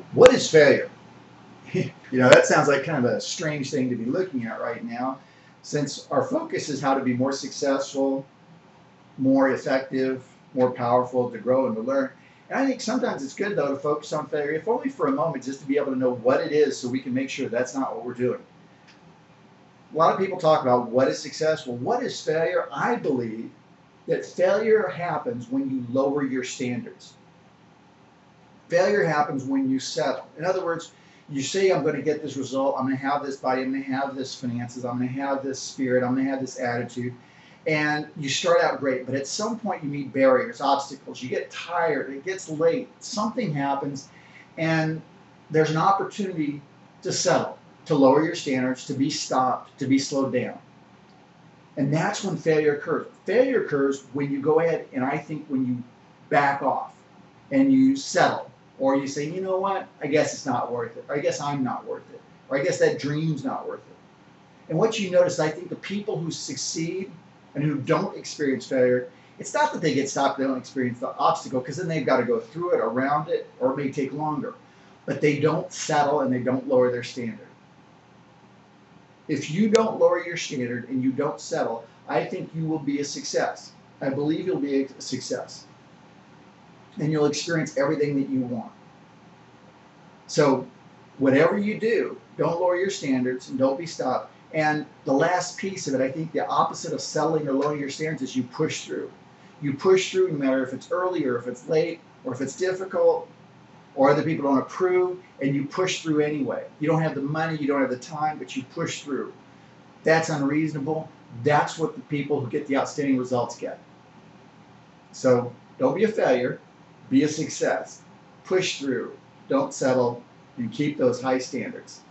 What is failure? That sounds like kind of a strange thing to be looking at right now, since our focus is how to be more successful, more effective, more powerful, to grow and to learn. And I think sometimes it's good, though, to focus on failure, if only for a moment, just to be able to know what it is so we can make sure that's not what we're doing. A lot of people talk about what is successful. What is failure? I believe that failure happens when you lower your standards. Failure happens when you settle. In other words, you say, I'm going to get this result, I'm going to have this body, I'm going to have this finances, I'm going to have this spirit, I'm going to have this attitude. And you start out great, but at some point you meet barriers, obstacles, you get tired, it gets late, something happens, and there's an opportunity to settle, to lower your standards, to be stopped, to be slowed down. And that's when failure occurs. Failure occurs when you go ahead, and I think when you back off and you settle, or you say, you know what, I guess it's not worth it, or I guess I'm not worth it, or I guess that dream's not worth it. And what you notice, I think the people who succeed and who don't experience failure, it's not that they get stopped, they don't experience the obstacle, because then they've got to go through it, around it, or it may take longer. But they don't settle and they don't lower their standard. If you don't lower your standard and you don't settle, I think you will be a success. I believe you'll be a success. And you'll experience everything that you want. So whatever you do, don't lower your standards and don't be stopped. And the last piece of it, I think the opposite of settling or lowering your standards is you push through. You push through no matter if it's early or if it's late or if it's difficult or other people don't approve, and you push through anyway. You don't have the money, you don't have the time, but you push through. That's unreasonable. That's what the people who get the outstanding results get. So don't be a failure, be a success. Push through, don't settle, and keep those high standards.